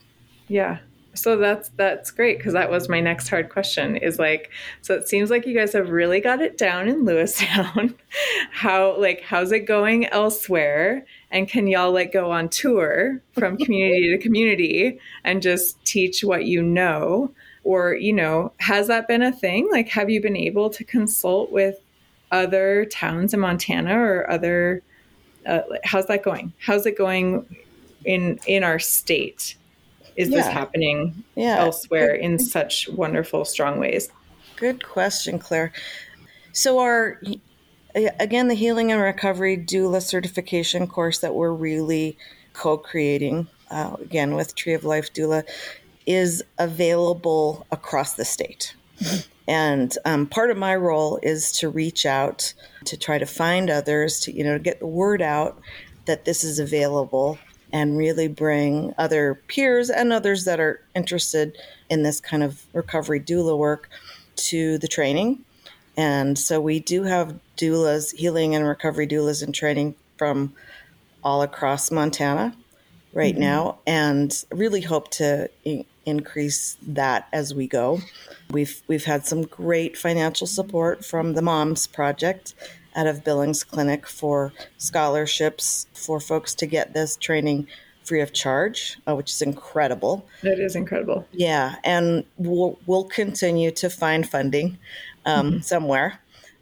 Yeah. So that's that's great, because that was my next hard question is like, so it seems like you guys have really got it down in Lewistown. How like how's it going elsewhere? And can y'all like go on tour from community to community and just teach what you know? Or, you know, has that been a thing? Like, have you been able to consult with other towns in Montana or other, uh, how's that going? How's it going in in our state? Is Yeah. this happening Yeah. elsewhere in such wonderful, strong ways? Good question, Claire. So our, again, the Healing and Recovery Doula certification course that we're really co-creating, uh, again, with Tree of Life Doula, is available across the state. And um, part of my role is to reach out to try to find others, to, you know, get the word out that this is available, and really bring other peers and others that are interested in this kind of recovery doula work to the training. And so we do have doulas, healing and recovery doulas in training from all across Montana right mm-hmm. now, and really hope to I- increase that as we go. We've we've had some great financial support from the Moms Project out of Billings Clinic for scholarships for folks to get this training free of charge, uh, which is incredible. That is incredible. Yeah, and we'll, we'll continue to find funding um, mm-hmm. somewhere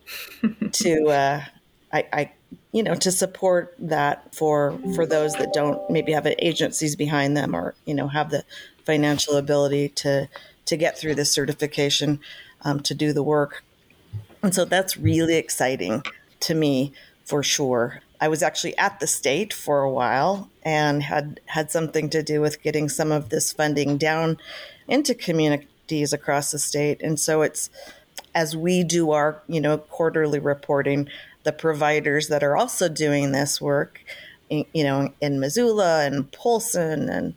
to, uh, I, I, you know, to support that for for those that don't maybe have agencies behind them, or you know have the financial ability to to get through this certification um, to do the work. And so that's really exciting to me, for sure. I was actually at the state for a while and had had something to do with getting some of this funding down into communities across the state. And so it's, as we do our, you know, quarterly reporting, the providers that are also doing this work, you know, in Missoula and Polson and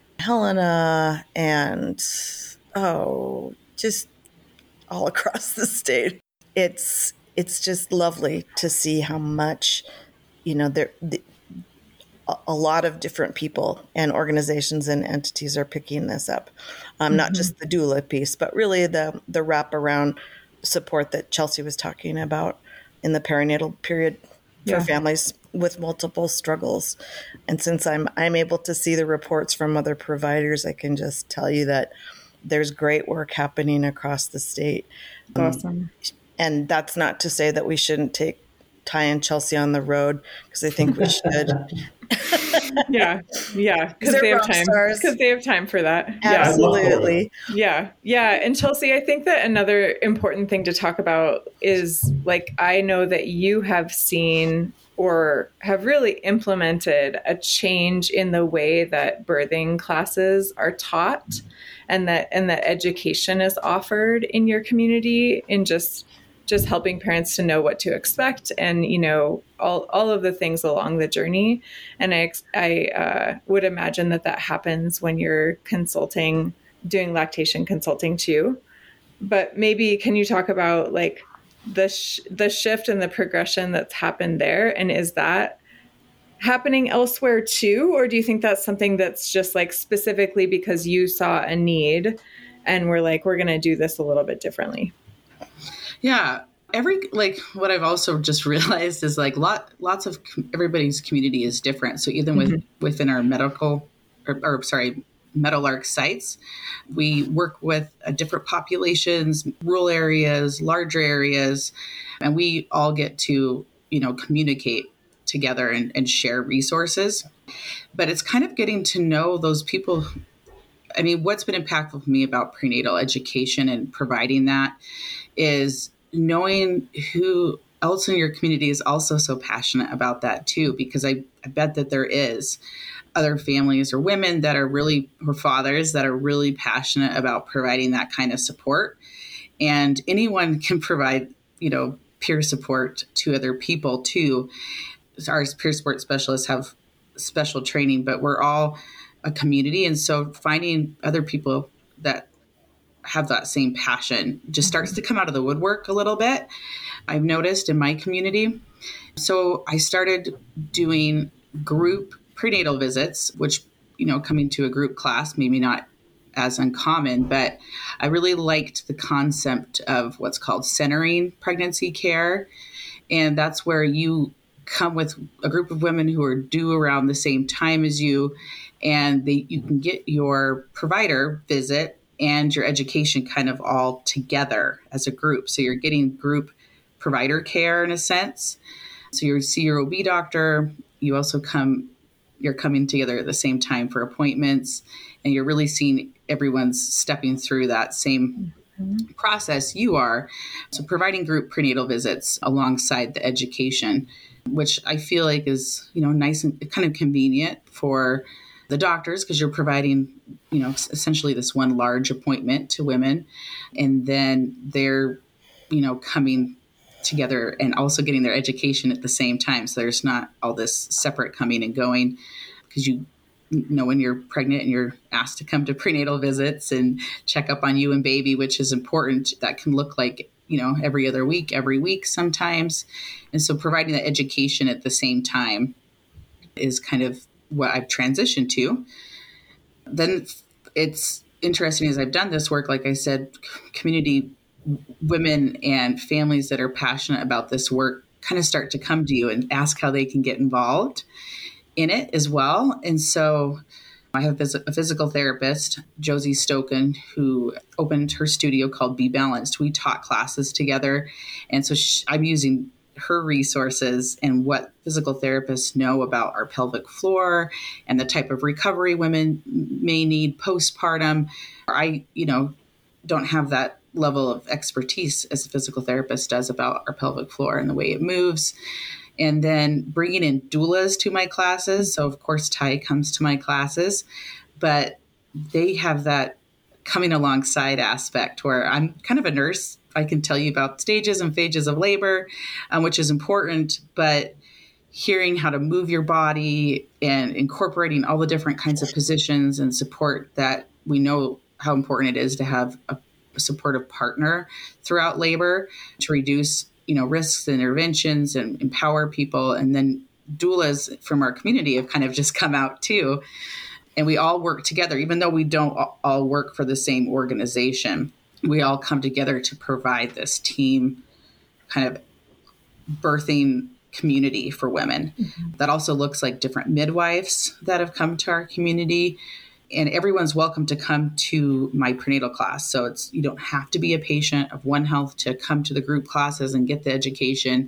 Helena and, oh, just all across the state. It's it's just lovely to see how much, you know, there the, a lot of different people and organizations and entities are picking this up. Um, mm-hmm. Not just the doula piece, but really the the wraparound support that Chelsea was talking about in the perinatal period for yeah. families with multiple struggles. And since I'm I'm able to see the reports from other providers, I can just tell you that there's great work happening across the state. Awesome. Um, and that's not to say that we shouldn't take Ty and Chelsea on the road, because I think we should. yeah, yeah, because they have time. Because they have time for that. Absolutely. Yeah, yeah. And Chelsea, I think that another important thing to talk about is, like, I know that you have seen or have really implemented a change in the way that birthing classes are taught, and that and that education is offered in your community, in just just helping parents to know what to expect, and, you know, all, all of the things along the journey. And I, I uh, would imagine that that happens when you're consulting, doing lactation consulting too. But maybe can you talk about like the, sh- the shift and the progression that's happened there? And is that happening elsewhere too? Or do you think that's something that's just like specifically because you saw a need and we're like, we're going to do this a little bit differently? Yeah. Every, like what I've also just realized is like lot, lots of everybody's community is different. So even with, mm-hmm. within our medical or, or sorry, Meadowlark sites, we work with uh, different populations, rural areas, larger areas, and we all get to, you know, communicate together and, and share resources. But it's kind of getting to know those people. I mean, what's been impactful for me about prenatal education and providing that is knowing who else in your community is also so passionate about that too, because I, I bet that there is other families or women that are really, or fathers that are really passionate about providing that kind of support. And anyone can provide, you know, peer support to other people too. Our peer support specialists have special training, but we're all a community. And so finding other people that have that same passion just starts to come out of the woodwork a little bit, I've noticed in my community. So I started doing group prenatal visits, which, you know, coming to a group class, maybe not as uncommon, but I really liked the concept of what's called centering pregnancy care. And that's where you come with a group of women who are due around the same time as you, and they, you can get your provider visit and your education kind of all together as a group. So you're getting group provider care in a sense. So you see your O B doctor, you also come, you're coming together at the same time for appointments, and you're really seeing everyone's stepping through that same process you are. So providing group prenatal visits alongside the education, which I feel like is, you know, nice and kind of convenient for the doctors, because you're providing, you know, essentially this one large appointment to women, and then they're, you know, coming together and also getting their education at the same time. So there's not all this separate coming and going, because you you know, when you're pregnant and you're asked to come to prenatal visits and check up on you and baby, which is important, that can look like, you know, every other week, every week sometimes. And so providing that education at the same time is kind of what I've transitioned to. Then it's interesting, as I've done this work, like I said, community women and families that are passionate about this work kind of start to come to you and ask how they can get involved in it as well. And so I have a physical therapist, Josie Stoken, who opened her studio called Be Balanced. We taught classes together. And so she, I'm using her resources and what physical therapists know about our pelvic floor and the type of recovery women may need postpartum. I, you know, don't have that level of expertise as a physical therapist does about our pelvic floor and the way it moves. And then bringing in doulas to my classes. So of course, Ty comes to my classes, but they have that coming alongside aspect where I'm kind of a nurse. I can tell you about stages and phases of labor, um, which is important, but hearing how to move your body and incorporating all the different kinds of positions and support that we know how important it is to have a, a supportive partner throughout labor to reduce, you know, risks and interventions and empower people. And then doulas from our community have kind of just come out too. And we all work together, even though we don't all work for the same organization. We all come together to provide this team kind of birthing community for women. Mm-hmm. That also looks like different midwives that have come to our community. And everyone's welcome to come to my prenatal class. So it's, you don't have to be a patient of One Health to come to the group classes and get the education.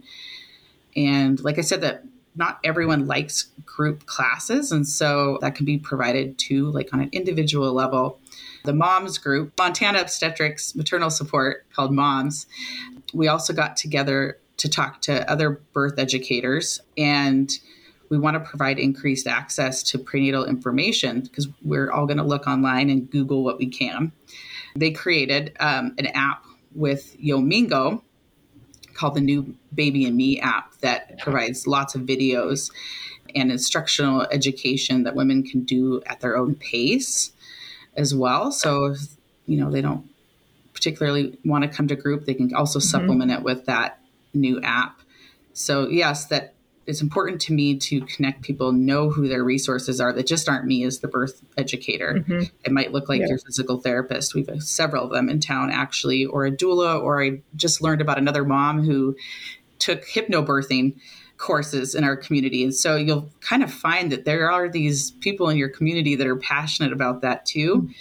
And like I said, that not everyone likes group classes. And so that can be provided to, like, on an individual level. The MOMS group, Montana Obstetrics Maternal Support, called MOMS, we also got together to talk to other birth educators, and we want to provide increased access to prenatal information because we're all going to look online and Google what we can. They created um, an app with Yomingo called the New Baby and Me app that provides lots of videos and instructional education that women can do at their own pace as well. So if, you know, they don't particularly want to come to group, they can also mm-hmm. supplement it with that new app. So yes, that it's important to me to connect people, know who their resources are that just aren't me as the birth educator. Mm-hmm. It might look like yeah. your physical therapist. We have several of them in town actually, or a doula, or I just learned about another mom who took hypnobirthing courses in our community. And so you'll kind of find that there are these people in your community that are passionate about that too. Mm-hmm.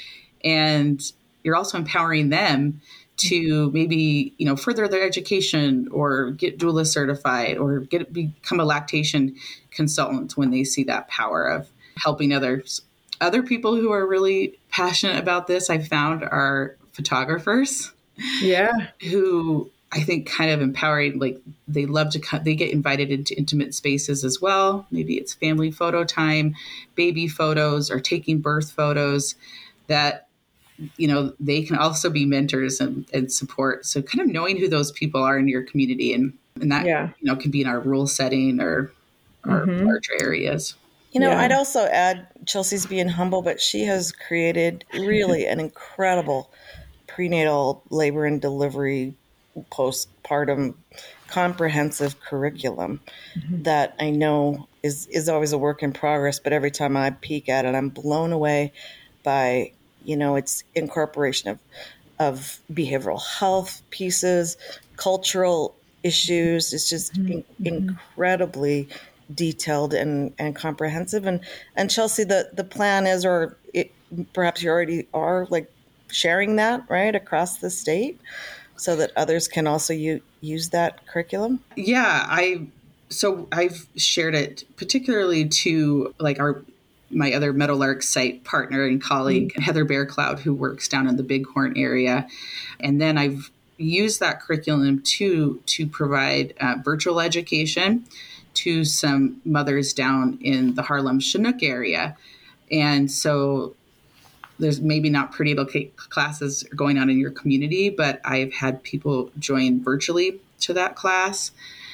And you're also empowering them to maybe, you know, further their education or get doula certified or get become a lactation consultant when they see that power of helping others. Other people who are really passionate about this, I found, are photographers. Yeah. Who I think kind of empowering, like they love to come, they get invited into intimate spaces as well. Maybe it's family photo time, baby photos, or taking birth photos that, you know, they can also be mentors and, and support. So kind of knowing who those people are in your community, and, and that, yeah. you know, can be in our rural setting or, or mm-hmm. larger areas. You know, yeah. I'd also add, Chelsea's being humble, but she has created really an incredible prenatal labor and delivery postpartum comprehensive curriculum mm-hmm. that I know is, is always a work in progress. But every time I peek at it, I'm blown away by you know, it's incorporation of, of behavioral health pieces, cultural issues. It's just Mm-hmm. in, incredibly detailed and, and comprehensive. And, and Chelsea, the, the plan is, or it, perhaps you already are like sharing that right across the state so that others can also u- use that curriculum. Yeah, I, so I've shared it particularly to like our, my other Meadowlark site partner and colleague, mm-hmm. Heather Bearcloud, who works down in the Bighorn area. And then I've used that curriculum to, to provide uh, virtual education to some mothers down in the Harlem Chinook area. And so there's maybe not prenatal classes going on in your community, but I've had people join virtually to that class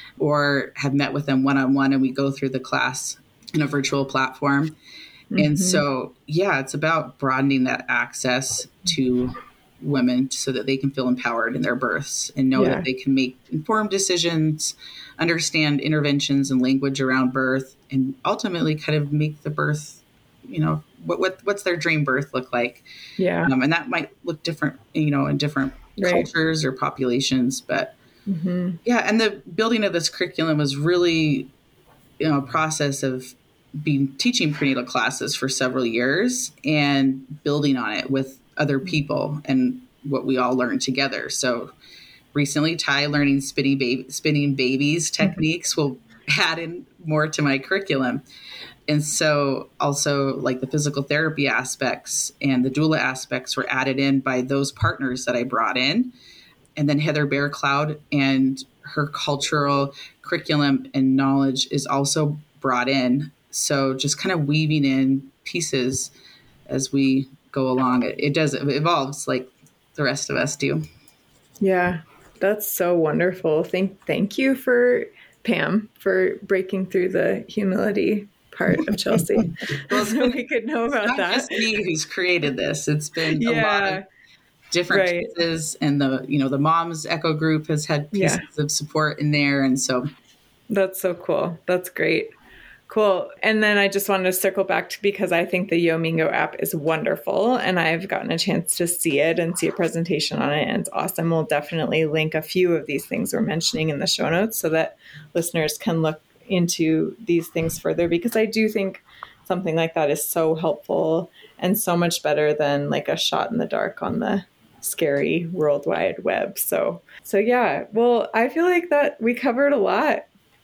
or have met with them one-on-one, and we go through the class in a virtual platform. Mm-hmm. And so, yeah, it's about broadening that access to women so that they can feel empowered in their births and know yeah. that they can make informed decisions, understand interventions and language around birth, and ultimately kind of make the birth, you know, what, what what's their dream birth look like? Yeah. Um, and that might look different, you know, in different right. cultures or populations. But mm-hmm. yeah, and the building of this curriculum was really, you know, a process of being teaching prenatal classes for several years and building on it with other people and what we all learned together. So recently, Ty learning spinning, baby, spinning babies techniques will add in more to my curriculum. And so also like the physical therapy aspects and the doula aspects were added in by those partners that I brought in. And then Heather Bearcloud and her cultural curriculum and knowledge is also brought in. So just kind of weaving in pieces as we go along. It, it does, it evolves like the rest of us do. Yeah, that's so wonderful. Thank, thank you for Pam for breaking through the humility part of Chelsea. Well, so we could know about not that. Just me who's created this. It's been yeah. a lot of different right. pieces, and the you know the Moms Echo Group has had pieces yeah. of support in there, and so that's so cool. That's great. Cool. And then I just wanted to circle back to, because I think the Yomingo app is wonderful and I've gotten a chance to see it and see a presentation on it, and it's awesome. We'll definitely link a few of these things we're mentioning in the show notes so that listeners can look into these things further, because I do think something like that is so helpful and so much better than like a shot in the dark on the scary World Wide Web. So, so yeah, well, I feel like that we covered a lot,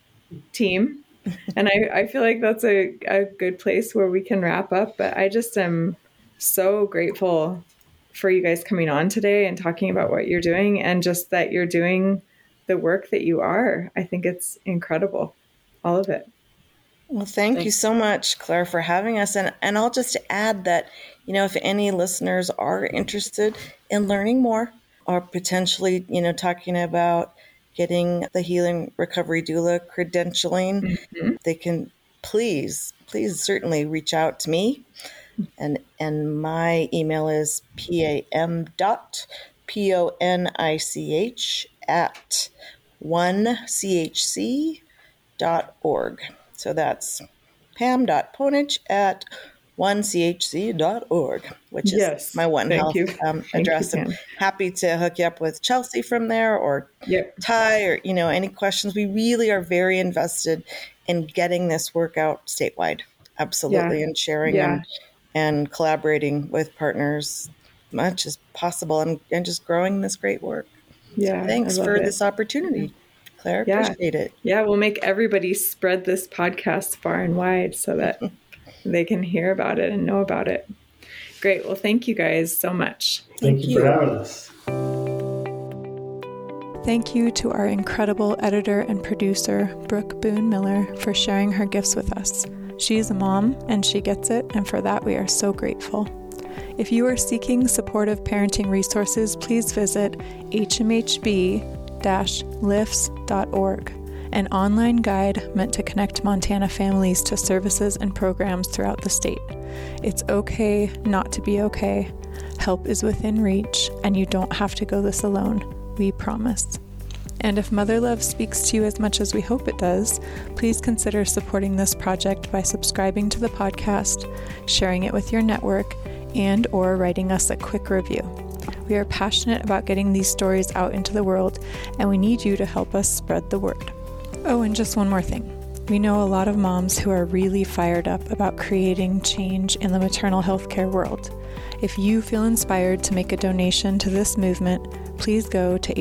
team. And I, I feel like that's a, a good place where we can wrap up. But I just am so grateful for you guys coming on today and talking about what you're doing, and just that you're doing the work that you are. I think it's incredible, all of it. Well, thank Thanks. you so much, Claire, for having us. And, and I'll just add that, you know, if any listeners are interested in learning more or potentially, you know, talking about getting the Healing Recovery Doula credentialing, mm-hmm. they can please, please certainly reach out to me. And and my email is pam dot p o n i c h at one c h c dot org. So that's pam dot ponich at one c h c dot org, which is yes, my One Health um, address. You, I'm happy to hook you up with Chelsea from there, or yep. Ty, or, you know, any questions. We really are very invested in getting this work out statewide. Absolutely. Yeah. And sharing yeah. and, and collaborating with partners as much as possible, and, and just growing this great work. Yeah. So thanks for it. this opportunity, Claire. Yeah. Appreciate it. Yeah. We'll make everybody spread this podcast far and wide so that they can hear about it and know about it. Great. Well, thank you guys so much. Thank, thank you, you for having us. Thank you to our incredible editor and producer, Brooke Boone Miller, for sharing her gifts with us. She's a mom and she gets it, and for that we are so grateful. If you are seeking supportive parenting resources, please visit h m h b dash lifts dot org. An online guide meant to connect Montana families to services and programs throughout the state. It's okay not to be okay. Help is within reach, and you don't have to go this alone. We promise. And if Mother Love speaks to you as much as we hope it does, please consider supporting this project by subscribing to the podcast, sharing it with your network, and or writing us a quick review. We are passionate about getting these stories out into the world, and we need you to help us spread the word. Oh, and just one more thing. We know a lot of moms who are really fired up about creating change in the maternal health care world. If you feel inspired to make a donation to this movement, please go to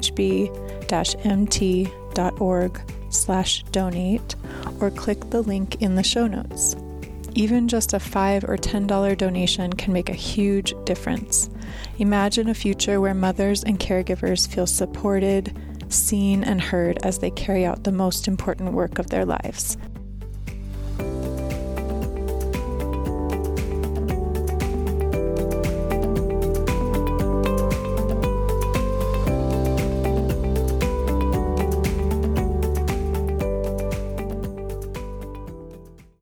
hmhb-mt.org slash donate or click the link in the show notes. Even just a five or ten dollars donation can make a huge difference. Imagine a future where mothers and caregivers feel supported, seen, and heard as they carry out the most important work of their lives.